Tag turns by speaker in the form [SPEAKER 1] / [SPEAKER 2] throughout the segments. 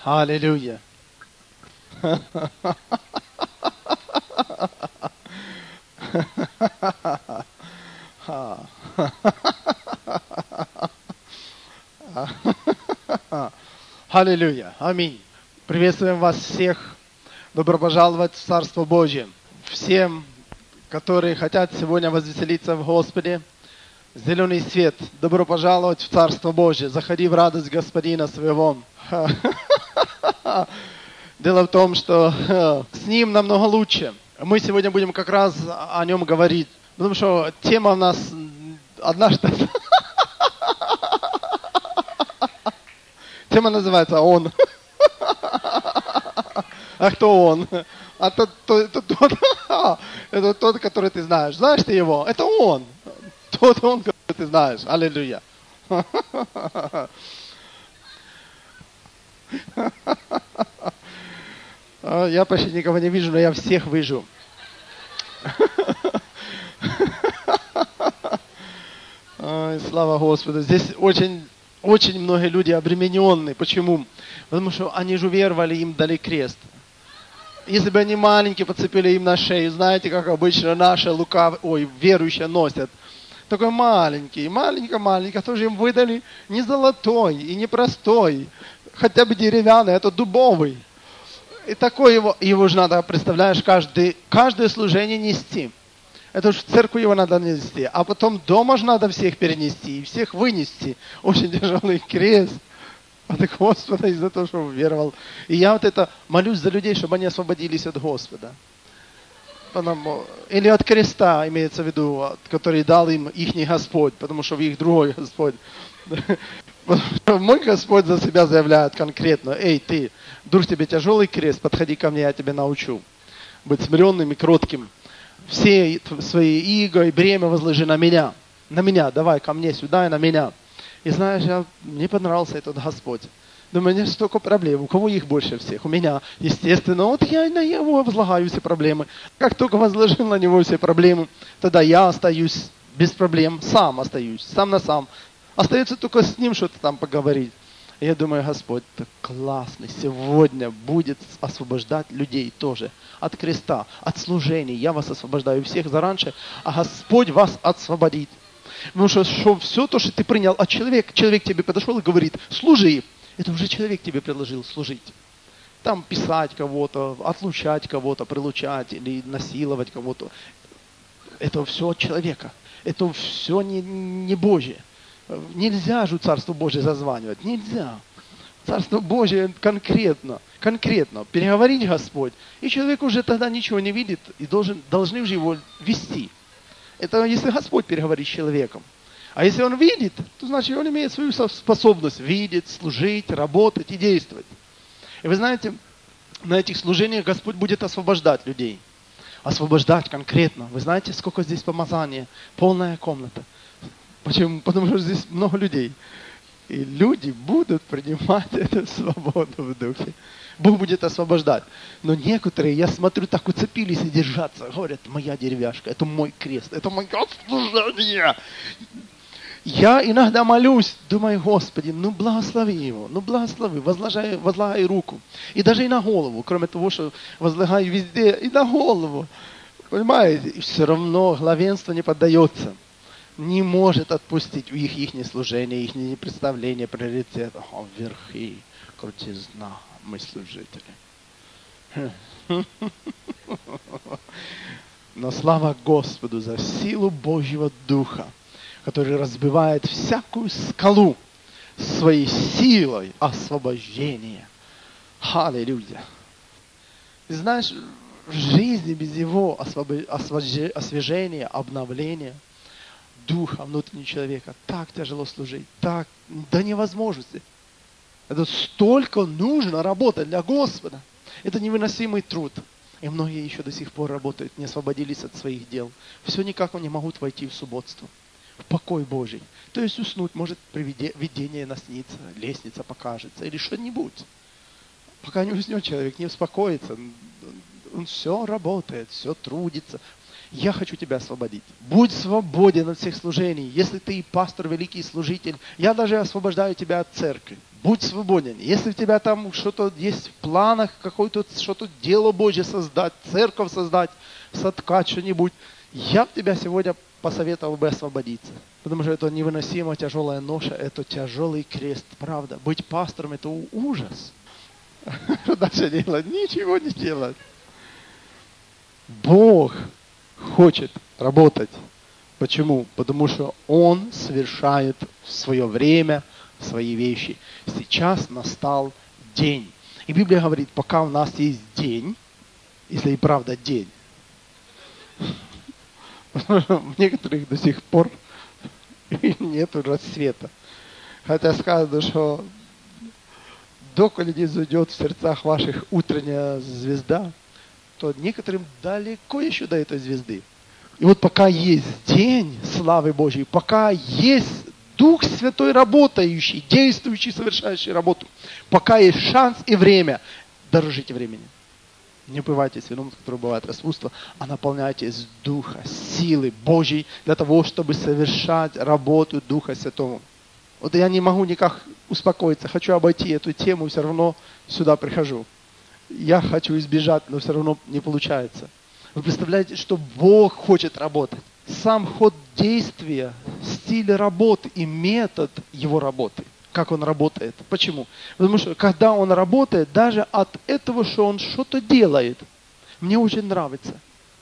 [SPEAKER 1] Аллилуйя. Аллилуйя. Аминь. Приветствуем вас всех. Добро пожаловать в Царство Божье. Всем, которые хотят сегодня возвеселиться в Господе, зеленый свет. Добро пожаловать в Царство Божье. Заходи в радость Господина своего. Дело в том, что с Ним намного лучше. Мы сегодня будем как раз о Нем говорить. Потому что тема у нас однажды... Тема называется «Он». А кто Он? Это тот, который ты знаешь. Знаешь ты его? Это Он. Тот Он, который ты знаешь. Аллилуйя. Я почти никого не вижу, но я всех вижу. Ой, слава Господу. Здесь очень многие люди обремененные. Почему? Потому что они же веровали, им дали крест. Если бы они маленькие, подцепили им на шею, знаете, как обычно наши верующие носят. Такой маленький, тоже им выдали не золотой и не простой, хотя бы деревянный, это дубовый. И такой его же надо, представляешь, каждое служение нести. Это уж в церковь его надо нести. А потом дома же надо всех перенести и всех вынести. Очень тяжелый крест. От Господа из-за того, что он веровал. И я молюсь за людей, чтобы они освободились от Господа. Или от креста, имеется в виду, который дал им ихний Господь, потому что в их другой Господь. Мой Господь за себя заявляет конкретно: эй, ты, вдруг тебе тяжелый крест, подходи ко мне, я тебя научу. Быть смиренным и кротким. Все свои иго и бремя возложи на меня. На меня, давай ко мне сюда и на меня. И знаешь, мне понравился этот Господь. Думаю, у меня столько проблем. У кого их больше всех? У меня, естественно. Вот я на него возлагаю все проблемы. Как только возложил на него все проблемы, тогда я остаюсь без проблем. Сам остаюсь, сам на сам. Остается только с ним что-то там поговорить. И я думаю, Господь так классный. Сегодня будет освобождать людей тоже. От креста, от служений. Я вас освобождаю всех зараньше, а Господь вас освободит. Потому что все то, что ты принял от человека, человек тебе подошел и говорит: служи. Это уже человек тебе предложил служить. Там писать кого-то, отлучать кого-то, прилучать или насиловать кого-то. Это все от человека. Это все не Божье. Нельзя же Царство Божье зазванивать. Нельзя. Царство Божье конкретно переговорить Господь. И человек уже тогда ничего не видит и должны же его вести. Это если Господь переговорит с человеком. А если он видит, то значит он имеет свою способность видеть, служить, работать и действовать. И вы знаете, на этих служениях Господь будет освобождать людей. Освобождать конкретно. Вы знаете, сколько здесь помазания? Полная комната. Почему? Потому что здесь много людей. И люди будут принимать эту свободу в духе. Бог будет освобождать. Но некоторые, я смотрю, так уцепились и держатся. Говорят: моя деревяшка, это мой крест, это мое служение. Я иногда молюсь, думаю: Господи, благослови его, благослови, возлагай руку. И даже и на голову, кроме того, что возлагаю везде, и на голову. Понимаете? И все равно главенство не поддается. Не может отпустить их служение, их представление, приоритета. Верхи, крутизна, мы служители. Но слава Господу за силу Божьего Духа, который разбивает всякую скалу своей силой освобождения. Аллилуйя. Ты знаешь, в жизни без его освежения, обновления духа внутреннего человека так тяжело служить, так до невозможности. Это столько нужно работать для Господа. Это невыносимый труд. И многие еще до сих пор работают, не освободились от своих дел. Все никак не могут войти в субботство, в покой Божий. То есть уснуть, может видение наснится, лестница покажется или что-нибудь. Пока не уснет человек, не успокоится. Он все работает, все трудится. Я хочу тебя освободить. Будь свободен от всех служений. Если ты пастор, великий служитель, я даже освобождаю тебя от церкви. Будь свободен. Если у тебя там что-то есть в планах, какое-то что-то дело Божье создать, церковь создать, соткать что-нибудь, я бы тебя сегодня посоветовал бы освободиться. Потому что это невыносимо тяжелая ноша, это тяжелый крест, правда. Быть пастором – это ужас. Что дальше делать? Ничего не делать. Бог хочет работать. Почему? Потому что Он совершает в свое время свои вещи. Сейчас настал день. И Библия говорит, пока у нас есть день, если и правда день, у некоторых до сих пор нет рассвета. Хотя сказано, что доколе не зайдет в сердцах ваших утренняя звезда, то некоторым далеко еще до этой звезды. И вот пока есть день славы Божьей, пока есть Дух Святой работающий, действующий, совершающий работу, пока есть шанс и время, дорожите временем. Не упивайтесь вином, которое бывает распутство, а наполняйтесь Духа, силы Божьей для того, чтобы совершать работу Духа Святого. Вот я не могу никак успокоиться, хочу обойти эту тему, все равно сюда прихожу. Я хочу избежать, но все равно не получается. Вы представляете, что Бог хочет работать. Сам ход действия, стиль работы и метод Его работы. Как Он работает. Почему? Потому что когда Он работает, даже от этого, что Он что-то делает, мне очень нравится.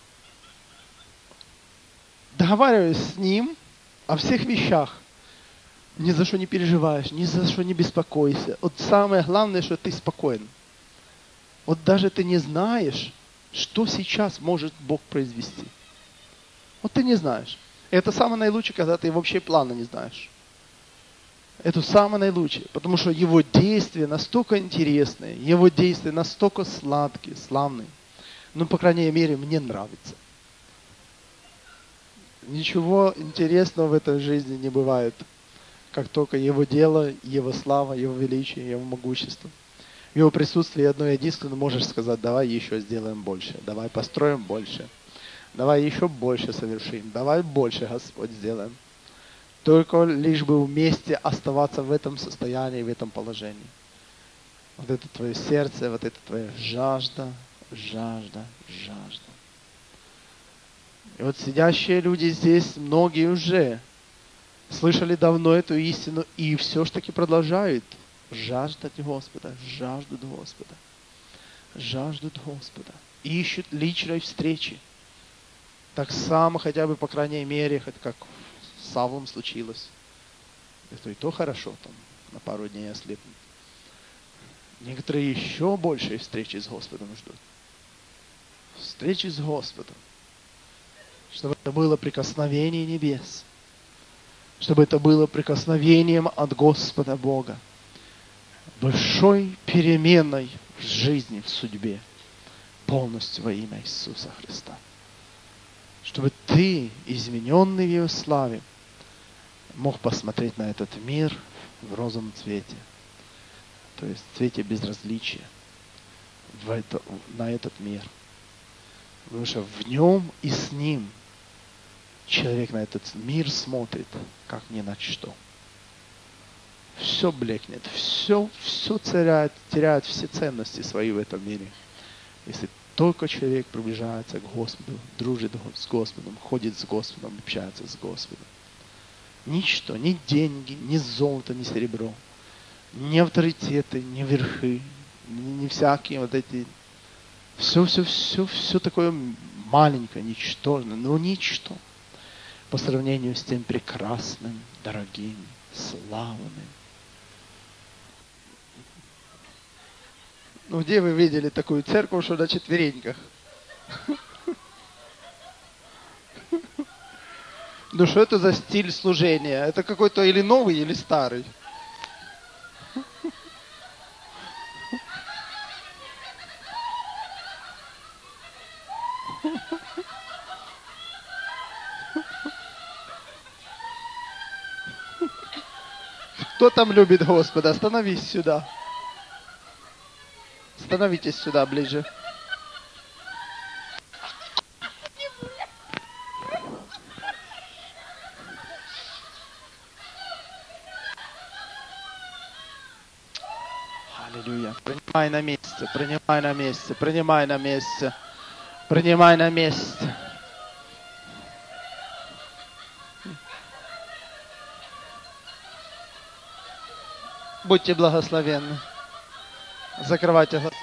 [SPEAKER 1] Договариваюсь с Ним о всех вещах. Ни за что не переживаешь, ни за что не беспокойся. Вот самое главное, что ты спокоен. Вот даже ты не знаешь, что сейчас может Бог произвести. Вот ты не знаешь. Это самое наилучшее, когда ты вообще плана не знаешь. Это самое наилучшее, потому что Его действия настолько интересные, Его действия настолько сладкие, славные. Ну, по крайней мере, мне нравится. Ничего интересного в этой жизни не бывает, как только Его дело, Его слава, Его величие, Его могущество. В Его присутствии одно единственное можешь сказать, давай еще сделаем больше, давай построим больше, давай еще больше совершим, давай больше, Господь, сделаем. Только лишь бы вместе оставаться в этом состоянии, в этом положении. Вот это твое сердце, вот это твоя жажда, жажда, жажда. И вот сидящие люди здесь, многие уже слышали давно эту истину и все ж таки продолжают жаждать Господа, жаждут Господа, жаждут Господа. Ищут личной встречи. Так само, хотя бы, по крайней мере, хоть как с Савлом случилось. Это и то хорошо, там, на пару дней ослепнуть. Некоторые еще большие встречи с Господом ждут. Встречи с Господом. Чтобы это было прикосновение небес. Чтобы это было прикосновением от Господа Бога. Большой переменой в жизни, в судьбе. Полностью во имя Иисуса Христа. Чтобы ты, измененный в Его славе, мог посмотреть на этот мир в розовом цвете. То есть в цвете безразличия на этот мир. Потому что в нем и с ним человек на этот мир смотрит, как ни на что. Все блекнет, все теряет все ценности свои в этом мире. Если только человек приближается к Господу, дружит с Господом, ходит с Господом, общается с Господом. Ничто, ни деньги, ни золото, ни серебро, ни авторитеты, ни верхи, ни всякие вот эти... Все такое маленькое, ничтожное, но ничто по сравнению с тем прекрасным, дорогим, славным. Ну, где вы видели такую церковь, что на четвереньках? Ну, что это за стиль служения? Это какой-то или новый, или старый? Кто там любит Господа? Становись сюда. Становитесь сюда ближе. Принимай на месте, принимай на месте, принимай на месте, принимай на месте. Будьте благословенны. Закрывайте глаза.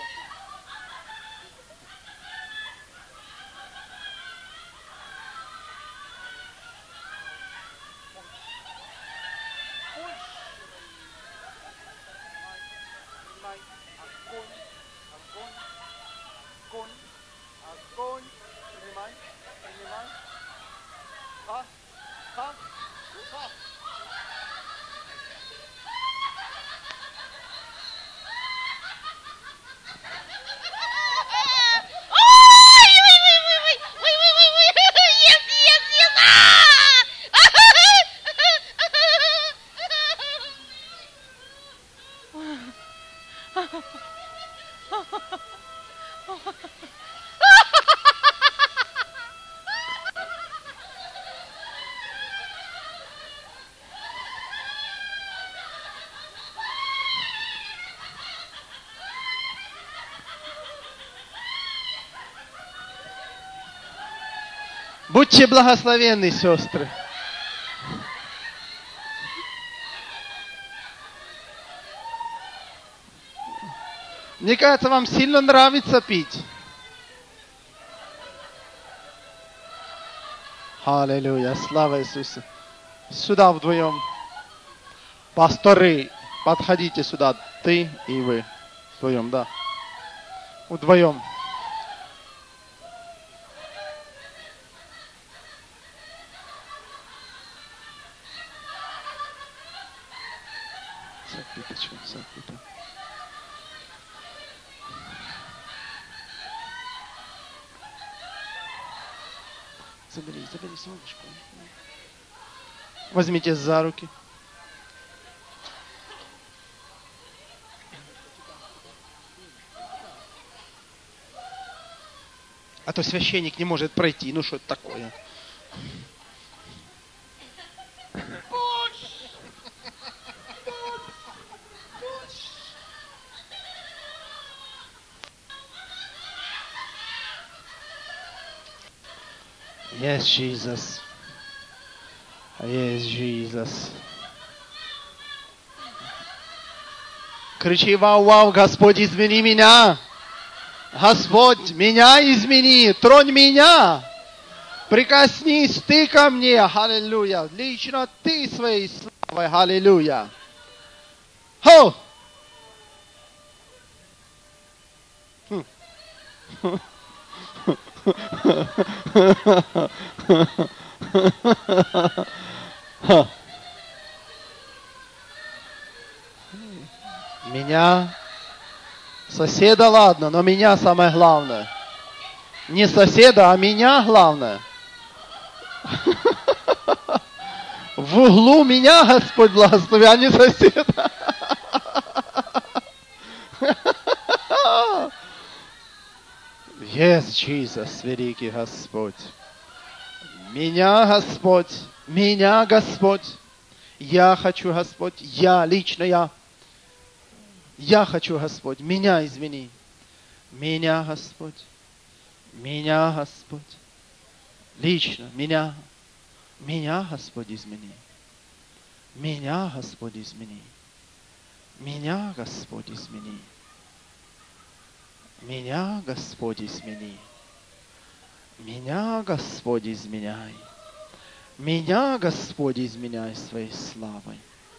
[SPEAKER 1] Будьте благословенны, сестры. Мне кажется, вам сильно нравится пить. Аллилуйя, слава Иисусу. Сюда вдвоем. Пасторы, подходите сюда. Ты и вы. Вдвоем, да. Вдвоем. Забери солнышко. Возьмите за руки. А то священник не может пройти. Ну что это такое? Yes, Jesus. Yes, Jesus. Кричи: вау, вау, Господь, измени меня. Господь, меня измени, тронь меня. Прикоснись ты ко мне, аллилуйя. Лично ты своей славой, аллилуйя. Хо! Меня, соседа, ладно, но меня самое главное. Не соседа, а меня главное. В углу меня Господь благослови, а не соседа. Yes, Jesus, великий Господь. Меня, Господь, меня, Господь. Я хочу, Господь, я, лично я. Я хочу, Господь, меня измени. Меня, Господь. Меня, Господь. Лично, меня. Меня, Господь, измени. Меня, Господь, измени. Меня, Господь, измени. Меня, Господь, измени. Меня, Господь, изменяй. Меня, Господь, изменяй своей славой.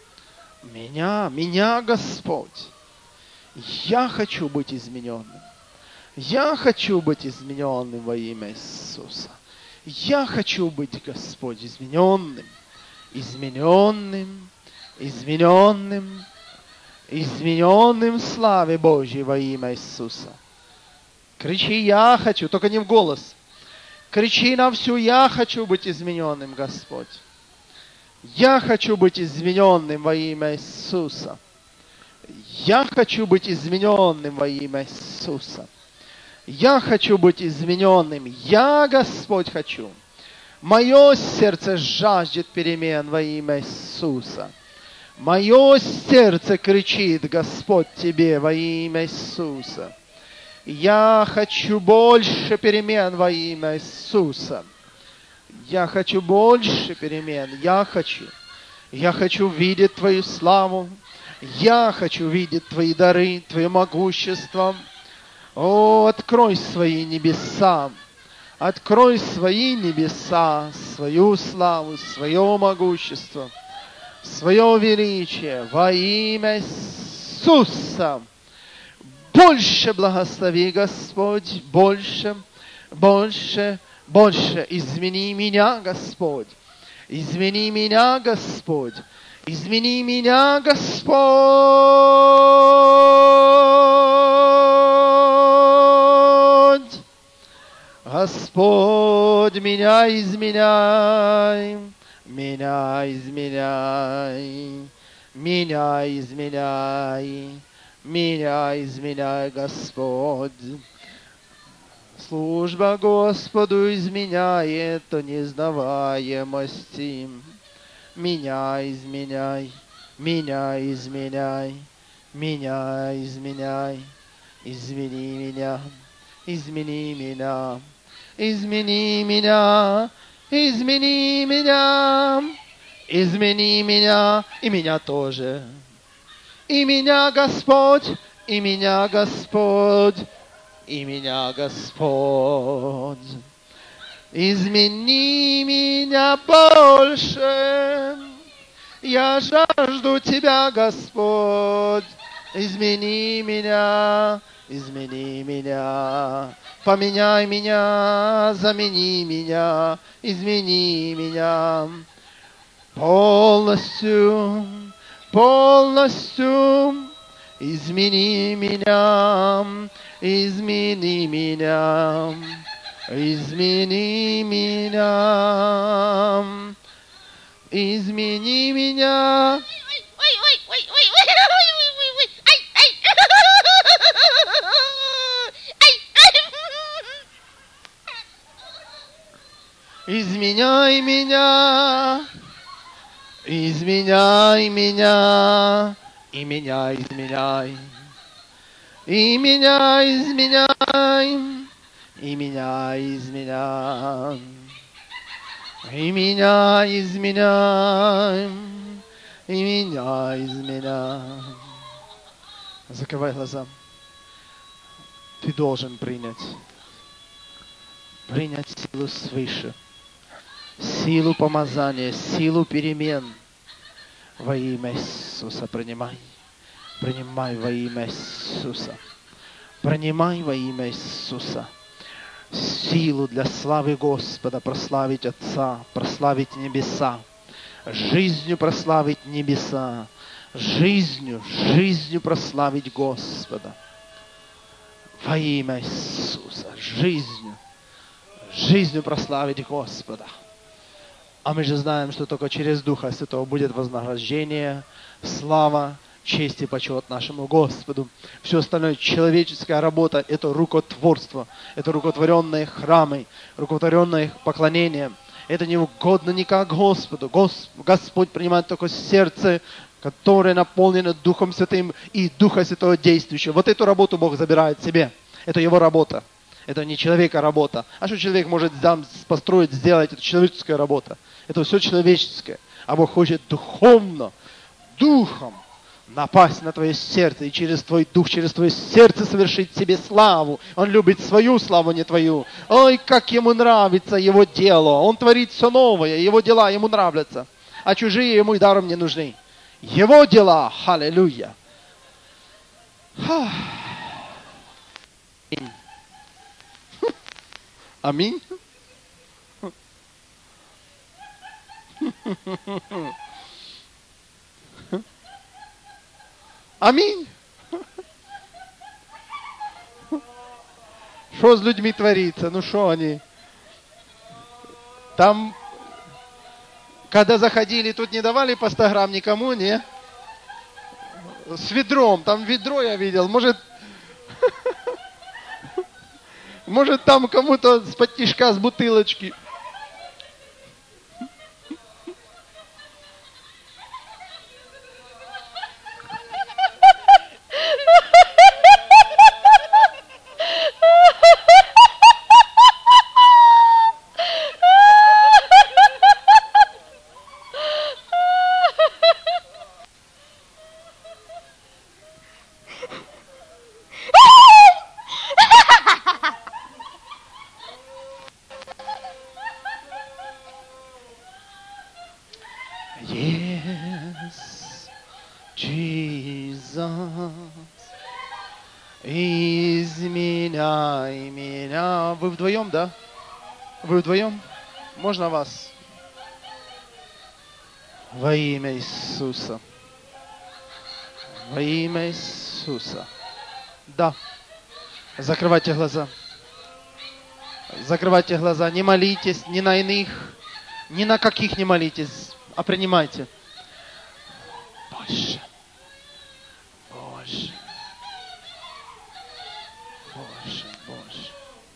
[SPEAKER 1] Меня, Господь. Я хочу быть измененным. Я хочу быть измененным во имя Иисуса. Я хочу быть, Господь, измененным. Измененным. Измененным. Измененным в славе Божьей во имя Иисуса. Кричи: я хочу, только не в голос. Кричи на всю: я хочу быть измененным, Господь. Я хочу быть измененным во имя Иисуса. Я хочу быть измененным во имя Иисуса. Я хочу быть измененным. Я, Господь, хочу. Мое сердце жаждет перемен во имя Иисуса. Мое сердце кричит, Господь, Тебе во имя Иисуса. Я хочу больше перемен во имя Иисуса. Я хочу больше перемен. Я хочу видеть Твою славу. Я хочу видеть Твои дары, Твое могущество. О, открой свои небеса. Открой свои небеса, свою славу, свое могущество, свое величие во имя Иисуса. Больше благослови, Господь, больше, больше, больше. Измени меня, Господь. Измени меня, Господь. Измени меня, Господь. Господь, меня изменяй. Меня изменяй. Меня изменяй. Меня изменяй, Господь. Служба Господу изменяет неизнаваемости. Меня изменяй, меня изменяй, меня изменяй. Измени меня, измени меня, измени меня, измени меня, измени меня и меня тоже. И меня, Господь, и меня, Господь, и меня, Господь. Измени меня больше. Я жажду Тебя, Господь. Измени меня, измени меня. Поменяй меня, замени меня, измени меня. Полностью, полностью измени меня, измени меня, измени меня, измени меня. Изменяй меня, изменяй меня, и меня изменяй, и меня изменяй, и меня изменяй, и меня изменяй, и меня изменяй. Закрывай глаза. Ты должен принять силу свыше. Силу помазания, силу перемен во имя Иисуса принимай. Принимай во имя Иисуса. Принимай во имя Иисуса. Силу для славы Господа, прославить Отца, прославить небеса. Жизнью прославить небеса. Жизнью прославить Господа. Во имя Иисуса. Жизнью прославить Господа. А мы же знаем, что только через Духа Святого будет вознаграждение, слава, честь и почет нашему Господу. Все остальное человеческая работа – это рукотворство, это рукотворенные храмы, рукотворенное поклонение. Это не угодно никак Господу. Господь принимает только сердце, которое наполнено Духом Святым и Духа Святого действующего. Вот эту работу Бог забирает себе. Это Его работа. Это не человека работа. А что человек может построить, сделать? Это человеческая работа. Это все человеческое. А Бог хочет духовно, духом напасть на твое сердце и через твой дух, через твое сердце совершить себе славу. Он любит свою славу, не твою. Ой, как ему нравится его дело. Он творит все новое, его дела ему нравятся. А чужие ему и даром не нужны. Его дела, аллилуйя. Аминь. Аминь. Что с людьми творится? Ну что они? Там, когда заходили, тут не давали по 100 грамм никому, не? С ведром. Там ведро я видел. Может там кому-то с-под тишка, с бутылочки. Изменяй меня. Вы вдвоем, да? Вы вдвоем? Можно вас? Во имя Иисуса. Во имя Иисуса. Да. Закрывайте глаза. Закрывайте глаза. Не молитесь ни на иных, ни на каких не молитесь, а принимайте. Больше. Больше. Больше. Больше.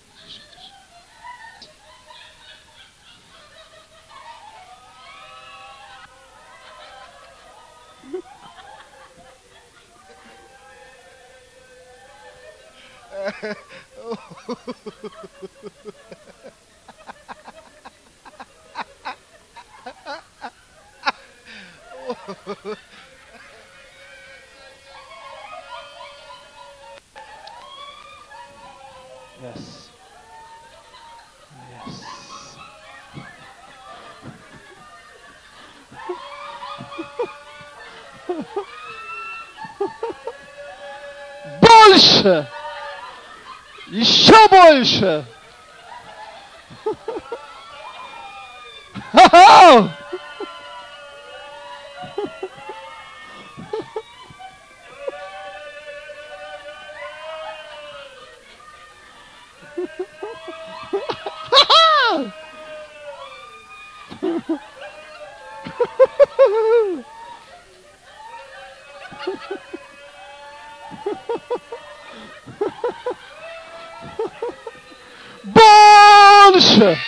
[SPEAKER 1] Yes. Yes. Больше! Еще больше! Ха-ха! Больше!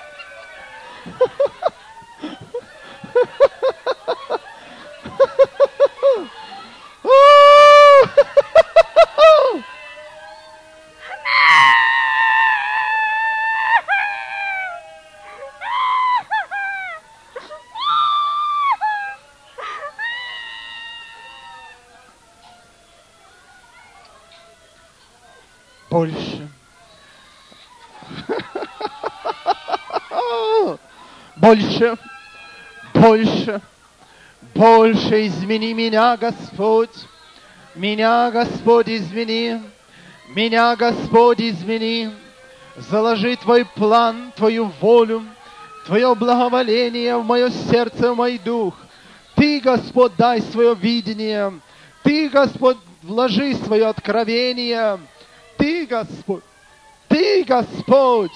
[SPEAKER 1] Больше. Больше. Больше. Больше измени меня, Господь. Меня, Господь, измени. Меня, Господь, измени. Заложи Твой план, Твою волю, Твое благоволение в мое сердце, в мой дух. Ты, Господь, дай свое видение. Ты, Господь, вложи свое откровение. Ты, Господь. Ты, Господь.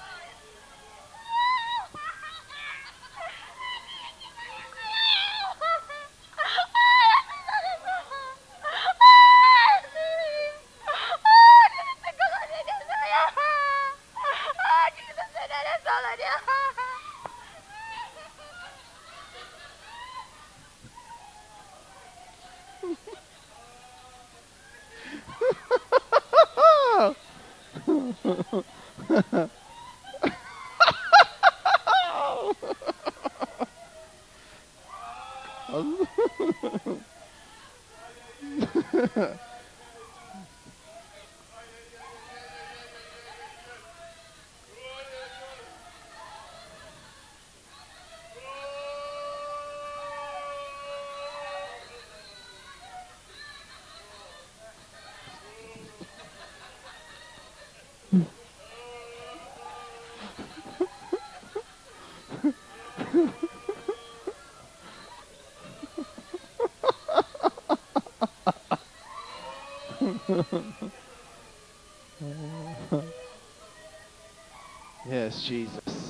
[SPEAKER 1] Yes, Jesus.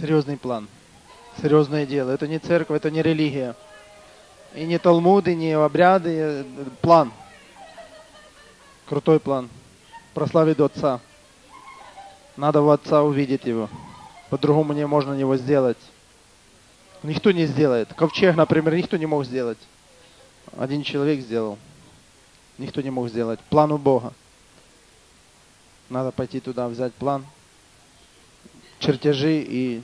[SPEAKER 1] Серьезный план. Серьезное дело. Это не церковь, это не религия. И не талмуд, и не обряды. План. Крутой план. Прославить Отца. Надо в Отца увидеть Его. По-другому не можно Его сделать. Никто не сделает. Ковчег, например, никто не мог сделать. Один человек сделал. Никто не мог сделать. План у Бога. Надо пойти туда, взять план, чертежи и...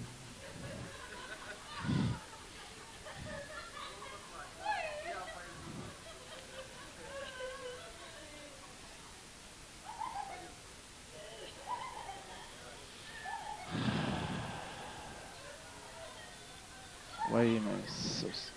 [SPEAKER 1] Во имя Иисуса.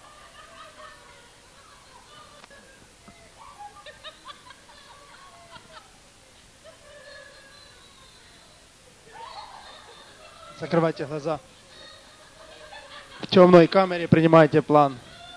[SPEAKER 1] Закрывайте глаза. В темной камере принимайте план.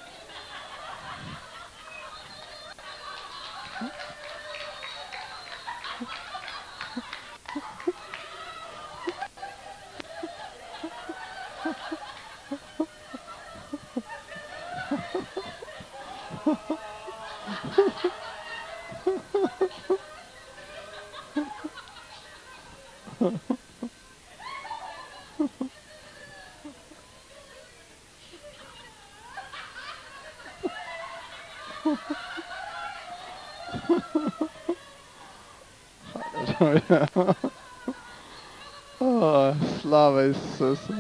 [SPEAKER 1] О, слава Иисусу.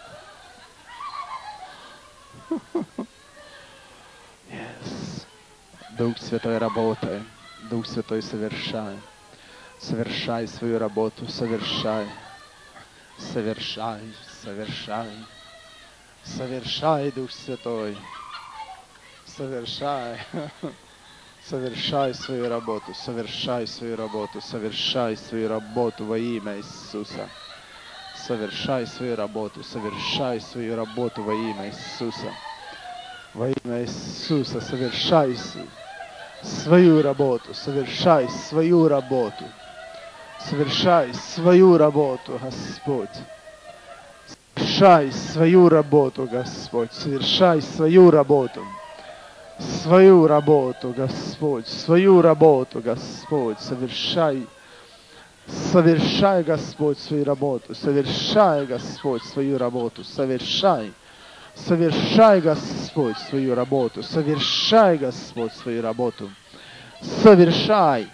[SPEAKER 1] Yes. Дух Святой, работай. Дух Святой, совершай. Совершай свою работу, совершай. Совершай, совершай. Совершай, Дух Святой. Совершай. Совершай свою работу, совершай свою работу, совершай свою работу во имя Иисуса. Совершай свою работу, совершай свою работу во имя Иисуса. Во имя Иисуса совершай свою работу, совершай свою работу. Совершай свою работу, Господь. Совершай свою работу, Господь. Совершай свою работу. Свою работу, Господь, свою работу, Господь, совершай, совершай, Господь, свою работу, совершай, Господь, свою работу, совершай, совершай, Господь, свою работу, совершай, Господь, свою работу, совершай.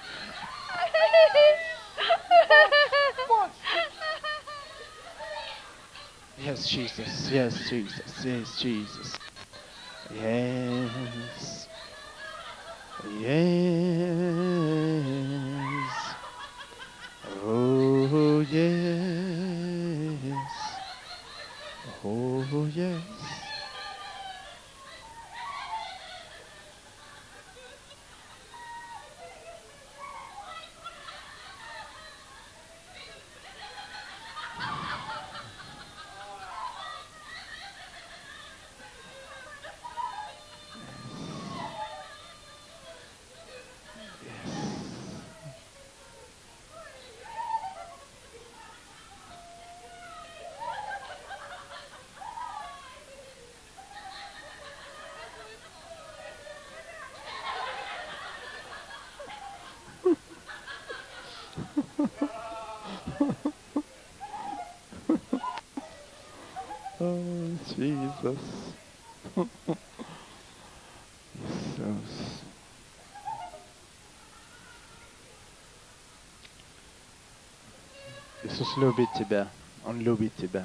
[SPEAKER 1] Yes, Jesus, yes, Jesus, yes, Jesus. Yes, yes, oh yes, oh yes. Oh, Jesus. Иисус. Иисус любит тебя. Он любит тебя.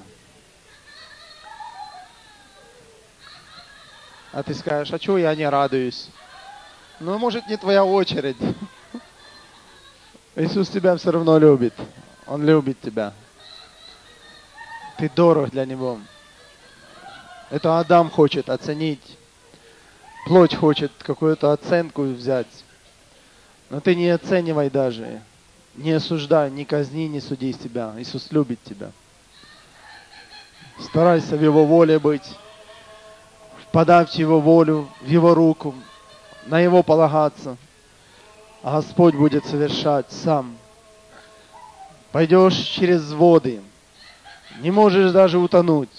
[SPEAKER 1] А ты скажешь, а чего я не радуюсь? Ну, может, не твоя очередь. Иисус тебя все равно любит. Он любит тебя. Ты дорог для Него. Это Адам хочет оценить. Плоть хочет какую-то оценку взять. Но ты не оценивай даже. Не осуждай, не казни, не суди себя. Иисус любит тебя. Старайся в Его воле быть. Впадай в Его волю, в Его руку. На Его полагаться. А Господь будет совершать сам. Пойдешь через воды. Не можешь даже утонуть.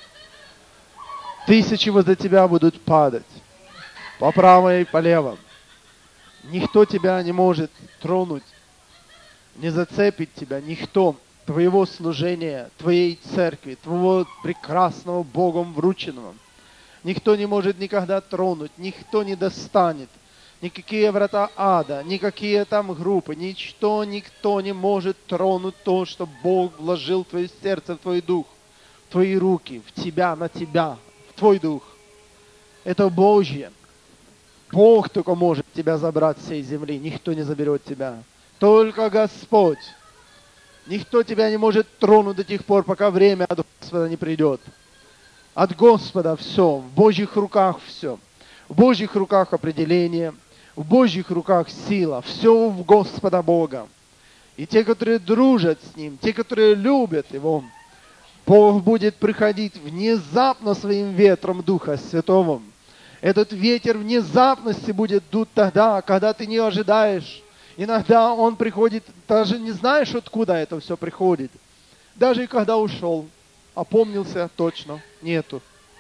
[SPEAKER 1] Тысячи возле тебя будут падать. По правой и по левой. Никто тебя не может тронуть. Не зацепит тебя никто. Твоего служения, твоей церкви, твоего прекрасного Богом врученного. Никто не может никогда тронуть. Никто не достанет. Никакие врата ада, никакие там группы, никто не может тронуть то, что Бог вложил в твое сердце, в твой дух, в твои руки, в тебя, на тебя, в твой дух. Это Божье. Бог только может тебя забрать с всей земли, никто не заберет тебя. Только Господь. Никто тебя не может тронуть до тех пор, пока время от Господа не придет. От Господа все, в Божьих руках все. В Божьих руках определение. В Божьих руках сила, все в Господа Бога. И те, которые дружат с Ним, те, которые любят Его, Бог будет приходить внезапно своим ветром Духа Святого. Этот ветер внезапности будет дуть тогда, когда ты не ожидаешь. Иногда он приходит, даже не знаешь, откуда это все приходит. Даже и когда ушел, опомнился точно, нету.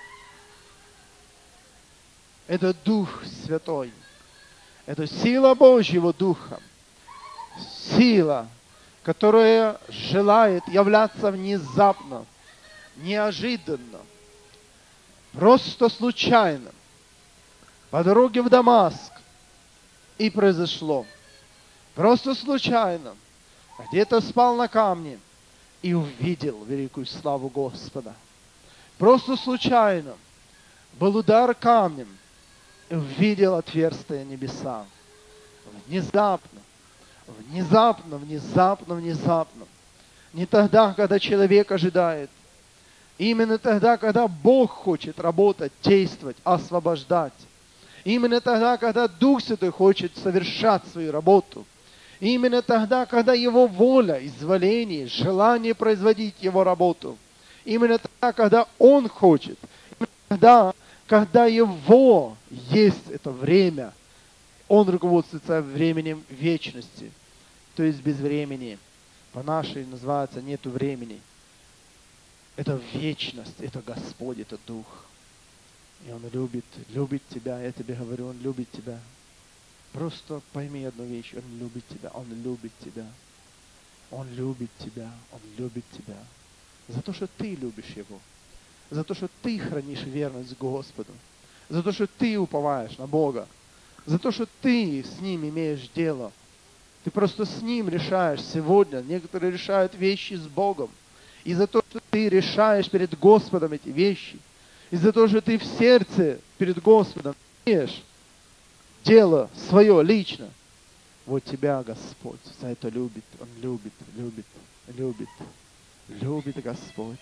[SPEAKER 1] Это Дух Святой. Это сила Божьего Духа. Сила, которая желает являться внезапно, неожиданно, просто случайно, по дороге в Дамаск. И произошло. Просто случайно. Где-то спал на камне и увидел великую славу Господа. Просто случайно был удар камнем. Увидел отверстие небеса. Внезапно, внезапно, внезапно, внезапно. Не тогда, когда человек ожидает. Именно тогда, когда Бог хочет работать, действовать, освобождать. Именно тогда, когда Дух Святой хочет совершать свою работу. Именно тогда, когда Его воля, изволение, желание производить Его работу. Именно тогда, когда Он хочет. Именно тогда, когда Его есть это время, Он руководствуется временем вечности, то есть без времени. По нашей называется нету времени. Это вечность, это Господь, это Дух. И Он любит тебя, я тебе говорю, Он любит тебя. Просто пойми одну вещь, Он любит тебя, Он любит тебя. Он любит тебя, Он любит тебя. За то, что ты любишь Его. За то, что ты хранишь верность Господу. За то, что ты уповаешь на Бога. За то, что ты с Ним имеешь дело. Ты просто с Ним решаешь сегодня. Некоторые решают вещи с Богом. И за то, что ты решаешь перед Господом эти вещи. И за то, что ты в сердце перед Господом имеешь дело свое лично. Вот тебя Господь за это любит. Он любит, любит, любит. Любит Господь.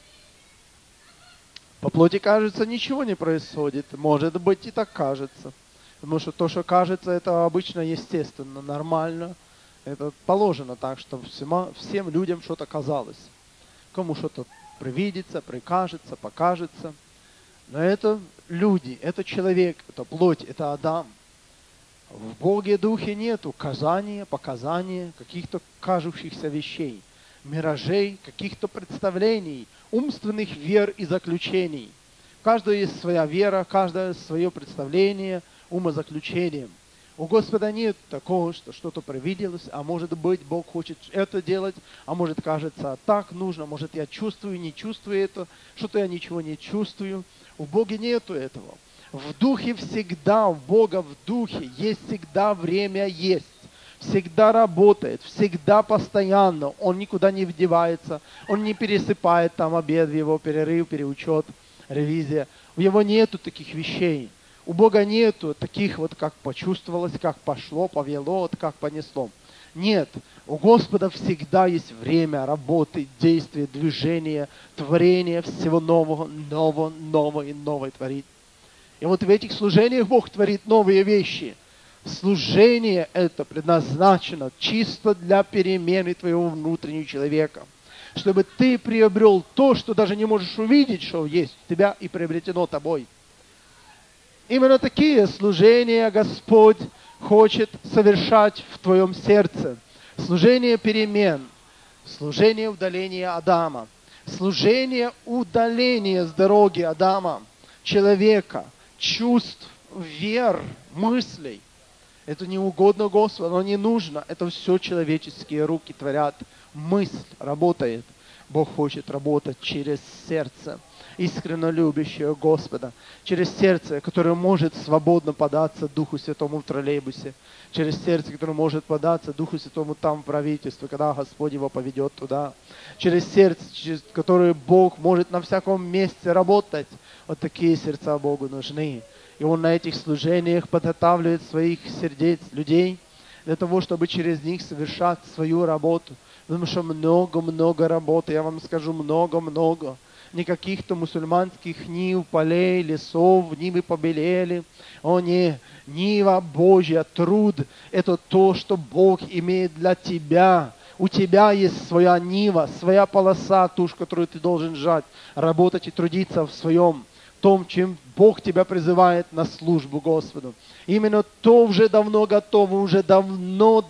[SPEAKER 1] По плоти кажется, ничего не происходит. Может быть, и так кажется. Потому что то, что кажется, это обычно естественно, нормально. Это положено так, что всем людям что-то казалось. Кому что-то привидится, прикажется, покажется. Но это люди, это человек, это плоть, это Адам. В Боге Духе нету казания, показания, каких-то кажущихся вещей. Миражей, каких-то представлений, умственных вер и заключений. У каждого есть своя вера, каждое свое представление, умозаключение. У Господа нет такого, что что-то привиделось, а может быть, Бог хочет это делать, а может, кажется, так нужно, может, я чувствую, не чувствую это, что-то я ничего не чувствую. У Бога нету этого. В Духе всегда, у Бога в Духе есть всегда время есть. Всегда работает, всегда постоянно. Он никуда не вдевается, он не пересыпает там обед в его перерыв, переучет, ревизия. У него нету таких вещей. У Бога нету таких вот, как почувствовалось, как пошло, повело, вот как понесло. Нет, у Господа всегда есть время работы, действия, движения, творения всего нового, нового, нового и нового творить. И вот в этих служениях Бог творит новые вещи. Служение это предназначено чисто для перемены твоего внутреннего человека. Чтобы ты приобрел то, что даже не можешь увидеть, что есть у тебя и приобретено тобой. Именно такие служения Господь хочет совершать в твоем сердце. Служение перемен, служение удаления Адама, Служение удаления с дороги Адама, человека, чувств, вер, мыслей. Это не угодно Господу, оно не нужно. Это все человеческие руки творят. Мысль работает. Бог хочет работать через сердце, искренне любящее Господа, через сердце, которое может свободно податься Духу Святому в троллейбусе, через сердце, которое может податься Духу Святому там в правительстве, когда Господь его поведет туда, через сердце, через которое Бог может на всяком месте работать. Вот такие сердца Богу нужны. И Он на этих служениях подготавливает своих сердец, людей, для того, чтобы через них совершать свою работу. Потому что много-много работы, я вам скажу, много-много. Не каких-то мусульманских нив, полей, лесов, нивы побелели. О, не, нива Божья, труд – это то, что Бог имеет для тебя. У тебя есть своя нива, своя полоса, тушь, которую ты должен сжать, работать и трудиться в своем том, чем Бог тебя призывает на службу Господу. Именно то уже давно готово, уже давно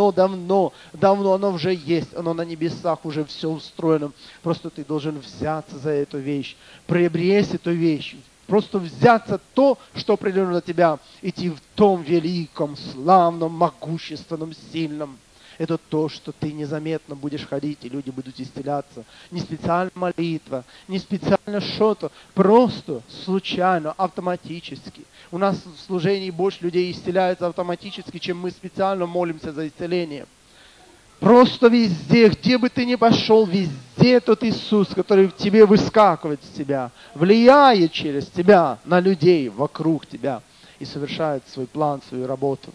[SPEAKER 1] оно уже есть, оно на небесах уже все устроено. Просто ты должен взяться за эту вещь, приобрести эту вещь, просто взяться то, что определено для тебя, идти в том великом, славном, могущественном, сильном. Это то, что ты незаметно будешь ходить, и люди будут исцеляться. Не специально молитва, не специально что-то, просто случайно, автоматически. У нас в служении больше людей исцеляется автоматически, чем мы специально молимся за исцеление. Просто везде, где бы ты ни пошел, везде тот Иисус, который в тебе выскакивает из тебя, влияет через тебя на людей вокруг тебя и совершает свой план, свою работу.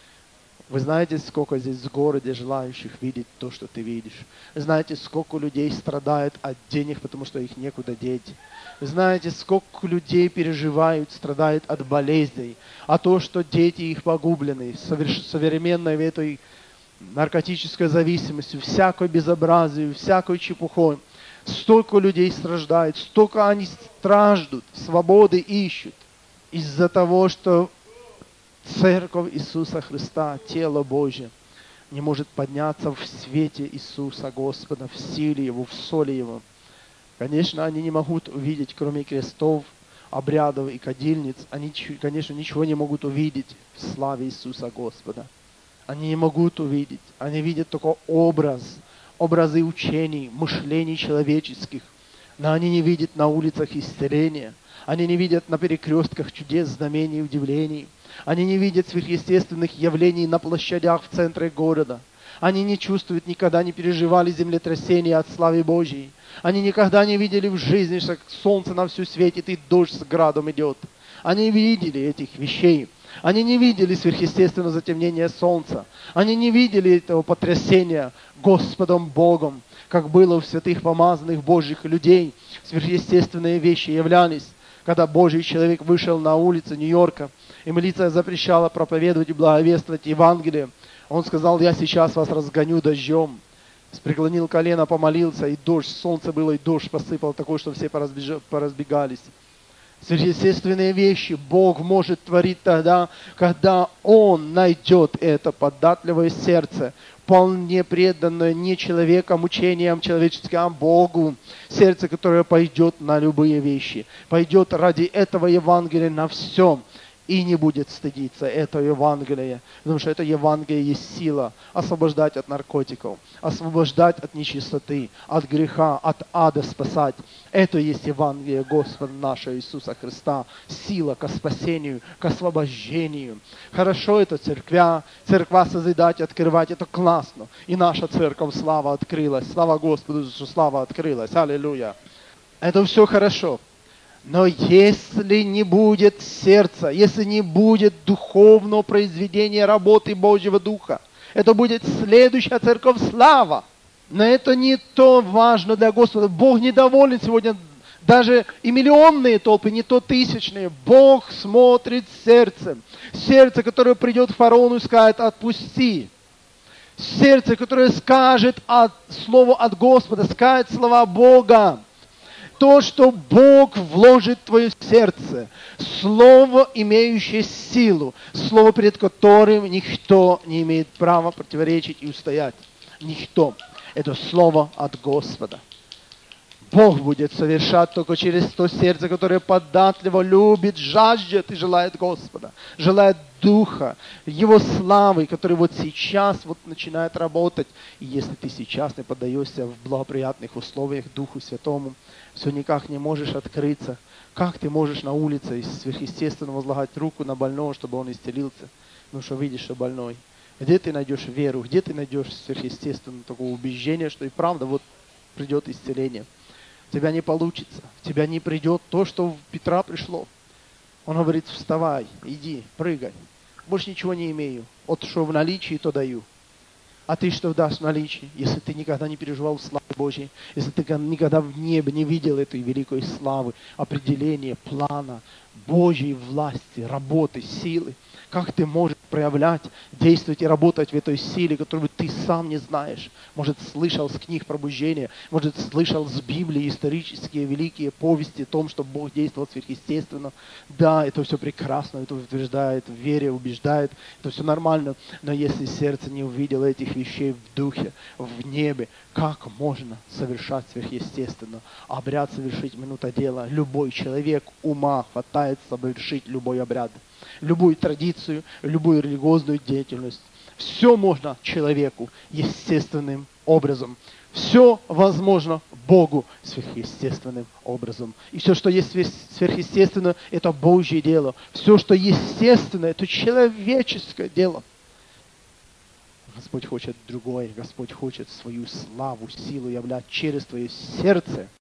[SPEAKER 1] Вы знаете, сколько здесь в городе желающих видеть то, что ты видишь. Вы знаете, сколько людей страдает от денег, потому что их некуда деть. Вы знаете, сколько людей переживают, страдают от болезней, а то, что дети их погублены, современной этой наркотической зависимостью, всякой безобразию, всякой чепухой. Столько людей страждает, столько они страждут, свободы ищут из-за того, что Церковь Иисуса Христа, тело Божье, не может подняться в свете Иисуса Господа, в силе Его, в соли Его. Конечно, они не могут увидеть, кроме крестов, обрядов и кадильниц, они, конечно, ничего не могут увидеть в славе Иисуса Господа. Они не могут увидеть, они видят только образы учений, мышлений человеческих, но они не видят на улицах исцеления, они не видят на перекрестках чудес, знамений и удивлений. Они не видят сверхъестественных явлений на площадях в центре города. Они не чувствуют, никогда не переживали землетрясения от славы Божьей. Они никогда не видели в жизни, что солнце на всю светит и дождь с градом идет. Они видели этих вещей. Они не видели сверхъестественного затемнения солнца. Они не видели этого потрясения Господом Богом, как было у святых помазанных Божьих людей. Сверхъестественные вещи являлись, когда Божий человек вышел на улицы Нью-Йорка, и милиция запрещала проповедовать и благовествовать Евангелие. Он сказал: я сейчас вас разгоню дождем. Преклонил колено, помолился, и дождь, солнце было, и дождь посыпал такой, что все поразбегались. Сверхъестественные вещи Бог может творить тогда, когда Он найдет это податливое сердце, вполне преданное не человеком, учением человеческим, а Богу. Сердце, которое пойдет на любые вещи, пойдет ради этого Евангелия на все. И не будет стыдиться этого Евангелия, потому что это Евангелие есть сила освобождать от наркотиков, освобождать от нечистоты, от греха, от ада спасать. Это есть Евангелие Господа нашего Иисуса Христа, сила к спасению, к освобождению. Хорошо это церква созидать, открывать, это классно. И наша церковь, слава, открылась. Слава Господу, что слава открылась. Аллилуйя. Это все хорошо. Но если не будет сердца, если не будет духовного произведения работы Божьего Духа, это будет следующая церковь слава. Но это не то важно для Господа. Бог недоволен сегодня, даже и миллионные толпы, не то тысячные. Бог смотрит сердцем. Сердце, которое придет к фараону и скажет: отпусти. Сердце, которое скажет слово от Господа, скажет слова Бога. То, что Бог вложит в твое сердце, слово, имеющее силу, слово, перед которым никто не имеет права противоречить и устоять. Никто. Это слово от Господа. Бог будет совершать только через то сердце, которое податливо любит, жаждет и желает Господа, желает Духа, Его славы, который вот сейчас вот начинает работать. И если ты сейчас не поддаешься в благоприятных условиях Духу Святому, все никак не можешь открыться. Как ты можешь на улице сверхъестественно возлагать руку на больного, чтобы он исцелился? Ну что видишь, что больной. Где ты найдешь веру, где ты найдешь сверхъестественное такое убеждение, что и правда вот придет исцеление. У тебя не получится, у тебя не придет то, что в Петра пришло. Он говорит, вставай, иди, прыгай. Больше ничего не имею. Вот что в наличии, то даю. А ты что дашь в наличии, если ты никогда не переживал славы Божьей, если ты никогда в небе не видел этой великой славы, определения, плана, Божьей власти, работы, силы? Как ты можешь проявлять, действовать и работать в этой силе, которую ты сам не знаешь? Может, слышал с книг пробуждения, может, слышал с Библии исторические великие повести о том, что Бог действовал сверхъестественно. Да, это все прекрасно, это утверждает, в вере убеждает, это все нормально. Но если сердце не увидело этих вещей в духе, в небе, как можно совершать сверхъестественно? Обряд совершить минута дела. Любой человек ума хватает совершить любой обряд. Любую традицию, любую религиозную деятельность. Все можно человеку естественным образом. Все возможно Богу сверхъестественным образом. И все, что есть сверхъестественно, это Божье дело. Все, что естественно, это человеческое дело. Господь хочет другое. Господь хочет свою славу, силу являть через твое сердце.